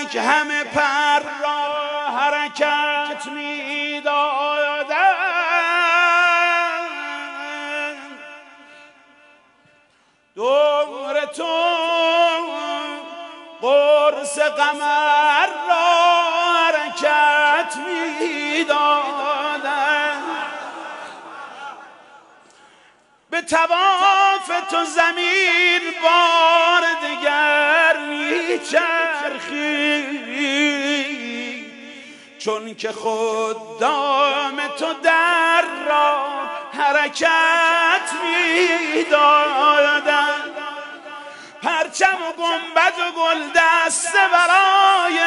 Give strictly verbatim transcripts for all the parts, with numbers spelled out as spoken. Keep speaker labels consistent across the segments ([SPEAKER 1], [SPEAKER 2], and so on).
[SPEAKER 1] که همه پر را حرکت میدادند، دور تو قرص قمر را حرکت میدادند، به طواف تو زمین بار دیگر میچرخی، چون که خدام تو در را حرکت میدادند. پرچم و گنبد و گل دسته برای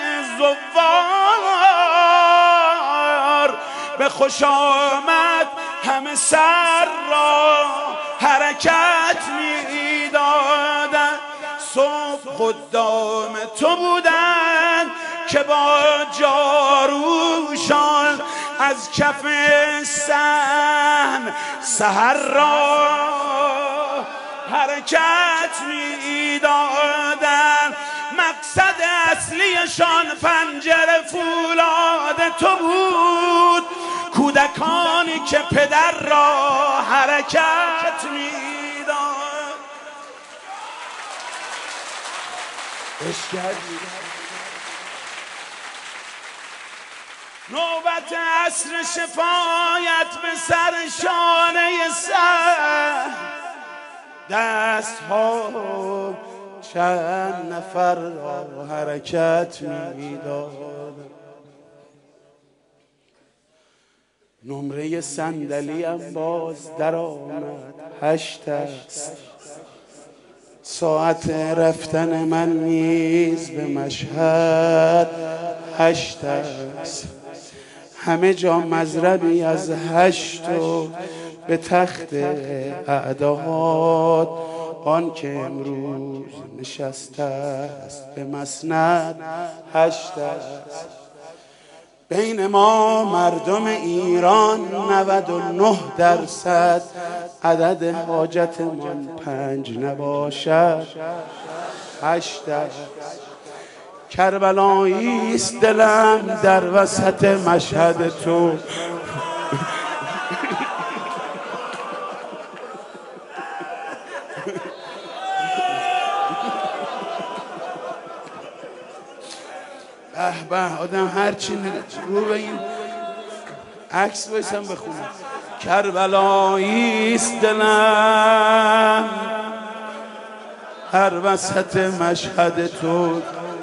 [SPEAKER 1] زوار، به خوش آمد همه سر را حرکت میدادند. صبح خدام تو بودند که با جاروشان از کف صحن سحر را حرکت میدادند. مقصد اصلیشان پنجره فولاد تو بود، کودکانی که پدر را حرکت میداد. نوبت عصر شفایت به سر شانه سر، دست ها چند نفر را حرکت میداد. نمره صندلیم باز در آمد، هشت است. ساعت رفتن من نیز به مشهد هشت است. همه جا مضربی از هشت و به تخت اعداد، آن که امروز نشسته است به مسند هشت است. بین ما مردم ایران نود و نه درصد، عدد حاجتمان پنج نباشد هشت است. کربلایی است دلم در وسط مشهد تو، به به آدم هرچی رو به این عکس بایستم بخونم. کربلایی است دلم در وسط مشهد تو،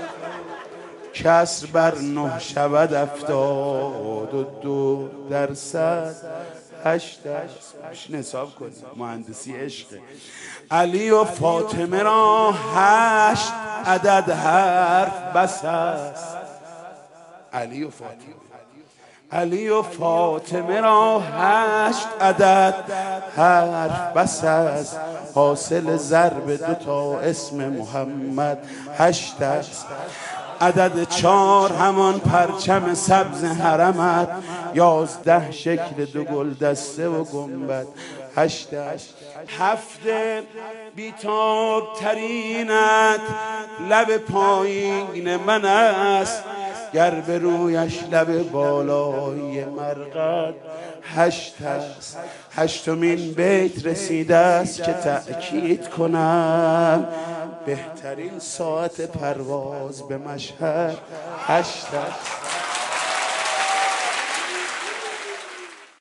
[SPEAKER 1] کسر بر نه شود افتاد و دو درصد هشت است. بشین حساب کنیم، مهندسی عشقه. علی و فاطمه را هشت عدد حرف بس است. علی و فاطمه علی و فاطمه را هشت عدد حرف بس است. حاصل ضرب دو تا اسم محمد هشت است. عدد چار همان پرچم سبز حرمت، یازده شکل دو گل دسته و گنبد هشت است. هفته بیتاب ترینت لب پایین من است، گر به رویش لب بالای مرقد هشت است. هشتمین بیت رسیده است که تأکید کنم، بهترین ساعت پرواز به مشهد هشت است.